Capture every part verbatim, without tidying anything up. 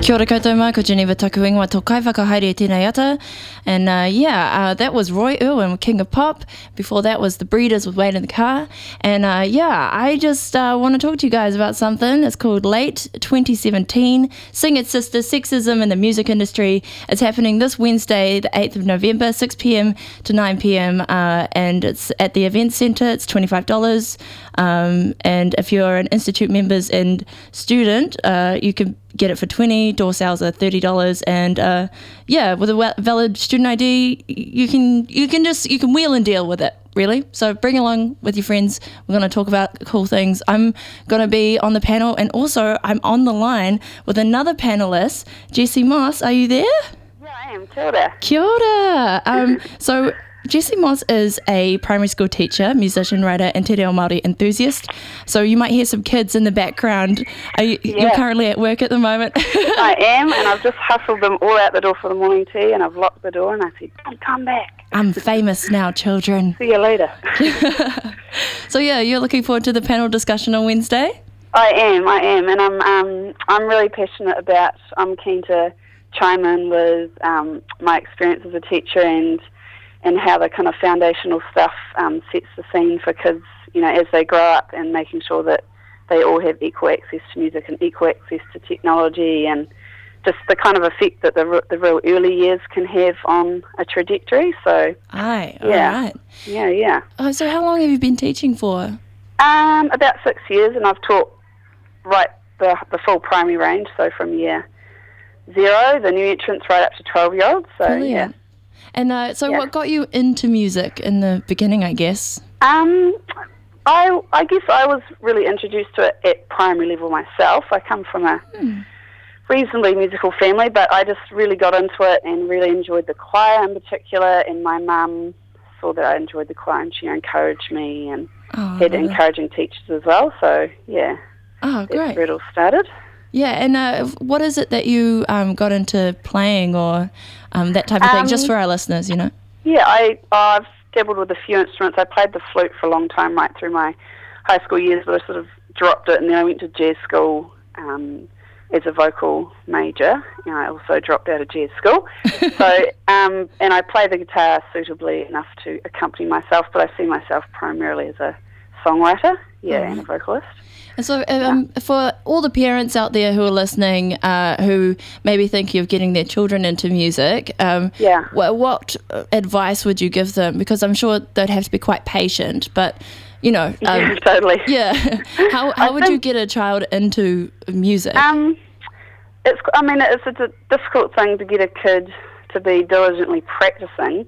Kia ora koutou mai, ko Geneva taku ingoa tō kai whakahaere e tēnei ata. And uh, yeah, uh, that was Roy Irwin with King of Pop. Before that was The Breeders with Wait in the Car. And uh, yeah, I just uh, want to talk to you guys about something. It's called Late twenty seventeen, Sing It Sister, Sexism in the Music Industry. It's happening this Wednesday, the eighth of November, six p.m. to nine p.m. Uh, and it's at the Event Centre. It's twenty-five dollars. Um, and if you're an Institute members and student, uh, you can get it for twenty dollars. Door sales are thirty dollars, and uh, yeah, with a valid student I D, you can you can just you can wheel and deal with it, really. So bring along with your friends. We're going to talk about cool things. I'm going to be on the panel, and also I'm on the line with another panelist, Jessie Moss. Are you there? Yeah, I am. Kia ora. Kia ora. Um, so Jessie Moss is a primary school teacher, musician, writer, and te reo Māori enthusiast. So you might hear some kids in the background. Are you, yeah. You're currently at work at the moment? I am, and I've just hustled them all out the door for the morning tea, and I've locked the door, and I said, don't come back. I'm famous now, children. See you later. So yeah, you're looking forward to the panel discussion on Wednesday? I am, I am, and I'm um, I'm really passionate about, I'm keen to chime in with um, my experience as a teacher and and how the kind of foundational stuff um, sets the scene for kids, you know, as they grow up, and making sure that they all have equal access to music and equal access to technology, and just the kind of effect that the the real early years can have on a trajectory. So, Aye, yeah, all right. yeah, yeah. Oh, so how long have you been teaching for? Um, about six years, and I've taught right the the full primary range, so from year zero, the new entrants, right up to twelve-year-olds. So, Brilliant. yeah. And uh, so yeah. what got you into music in the beginning, I guess? Um, I I guess I was really introduced to it at primary level myself. I come from a Hmm. reasonably musical family, but I just really got into it and really enjoyed the choir in particular, and my mum saw that I enjoyed the choir, and she encouraged me, and Oh, had lovely. encouraging teachers as well. So, yeah, Oh, that's great. where it all started. Yeah, and uh, what is it that you um, got into playing or um, that type of thing, Um, just for our listeners, you know? Yeah, I, I've dabbled with a few instruments. I played the flute for a long time, right through my high school years, but I sort of dropped it, and then I went to jazz school um, as a vocal major, and I also dropped out of jazz school. so, um, and I play the guitar suitably enough to accompany myself, but I see myself primarily as a songwriter, yeah, Alright. and a vocalist. And so um, for all the parents out there who are listening uh, who maybe think of getting their children into music, um, Yeah. wh- what advice would you give them? Because I'm sure they'd have to be quite patient, but, you know, um, yeah, totally. yeah. how how I would you think- get a child into music? Um, it's. I mean, it's a d- difficult thing to get a kid to be diligently practicing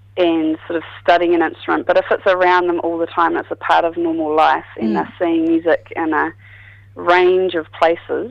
and sort of studying an instrument, but if it's around them all the time, it's a part of normal life, and Mm. they're seeing music in a range of places,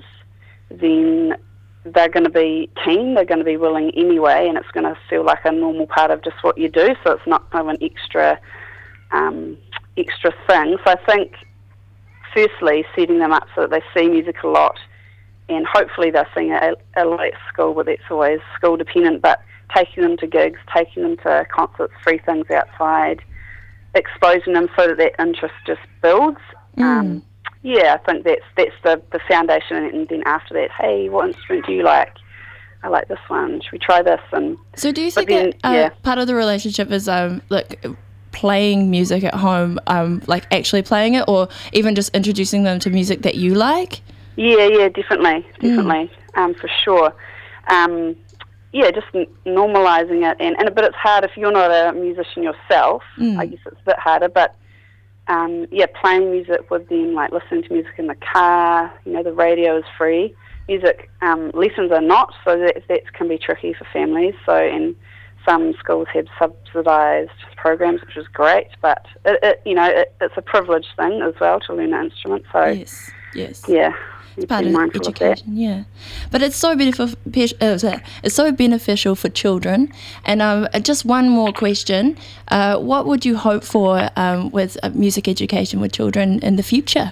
then they're going to be keen, they're going to be willing anyway, and it's going to feel like a normal part of just what you do, so it's not kind of an extra um, extra thing. So I think, firstly, setting them up so that they see music a lot, and hopefully they're seeing it at a late school, but that's always school dependent, but taking them to gigs, taking them to concerts, free things outside, exposing them so that that interest just builds. Mm. Um, yeah, I think that's that's the, the foundation, and then after that, hey, what instrument do you like? I like this one. Should we try this? And So do you think then, that uh, yeah. part of the relationship is um, like playing music at home, um, like actually playing it, or even just introducing them to music that you like? Yeah, yeah, definitely, definitely, mm. um, for sure. Um, yeah, just n- normalising it, and, and but it's hard if you're not a musician yourself. Mm. I guess it's a bit harder, but um, yeah, playing music with them, like listening to music in the car. You know, the radio is free. Music um, lessons are not, so that that can be tricky for families. So, and some schools have subsidised programs, which is great, but it, it you know, it, it's a privileged thing as well to learn an instrument. So, Yes, yes. yeah. It's part of education, yeah. But it's so beneficial. Uh, it's so beneficial for children. And um, just one more question: uh, what would you hope for um, with uh, music education with children in the future?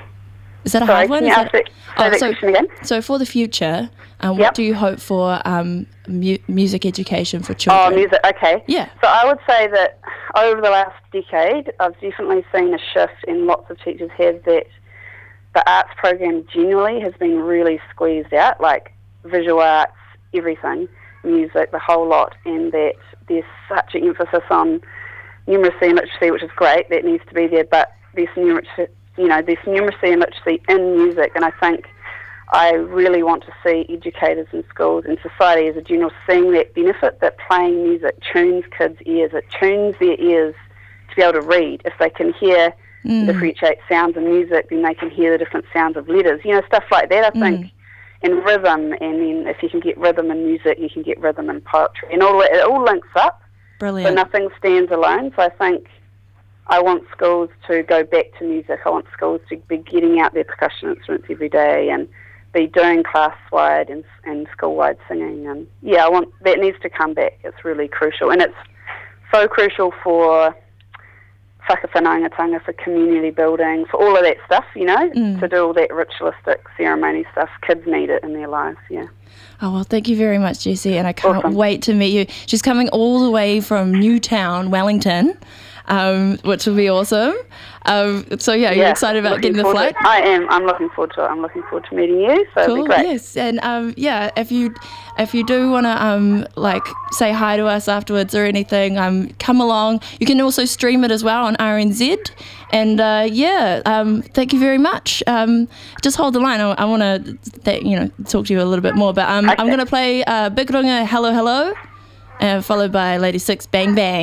Is that a Sorry, hard one? can you Is ask that, that, say that so, question again? so for the future, um, Yep. what do you hope for um, mu- music education for children? Oh, music, okay. Yeah. So I would say that over the last decade, I've definitely seen a shift, and lots of teachers have, that the arts program generally has been really squeezed out. Like, visual arts, everything, music, the whole lot, and that there's such an emphasis on numeracy and literacy, which is great, that needs to be there, but there's numeracy, you know, there's numeracy and literacy in music, and I think I really want to see educators in schools and society as a general seeing that benefit, that playing music tunes kids' ears, it tunes their ears to be able to read. If they can hear mm. differentiate sounds in music, then they can hear the different sounds of letters, you know, stuff like that, I think. Mm. And rhythm, and then if you can get rhythm in music, you can get rhythm in poetry, and all it all links up. Brilliant. So nothing stands alone. So I think I want schools to go back to music. I want schools to be getting out their percussion instruments every day and be doing class-wide and, and school-wide singing. And yeah, I want that needs to come back. It's really crucial, and it's so crucial for whakawhanaungatanga, for community building, for all of that stuff, you know, mm. to do all that ritualistic ceremony stuff. Kids need it in their lives, yeah. Oh, well, thank you very much, Jessie, and I can't awesome. wait to meet you. She's coming all the way from Newtown, Wellington, um, which will be awesome. Um, so, yeah, yeah, you're excited about getting the flight? To, I am. I'm looking forward to it. I'm looking forward to meeting you, so cool, it'll be great. Yes, and um, yeah, if you if you do want to um, like say hi to us afterwards or anything, um, come along. You can also stream it as well on R N Z. And uh, yeah, um, thank you very much. Um, just hold the line. I, I want to, th- you know, talk to you a little bit more. But um, okay. I'm going to play uh, Big Runga Hello Hello, uh, followed by Lady Six Bang Bang.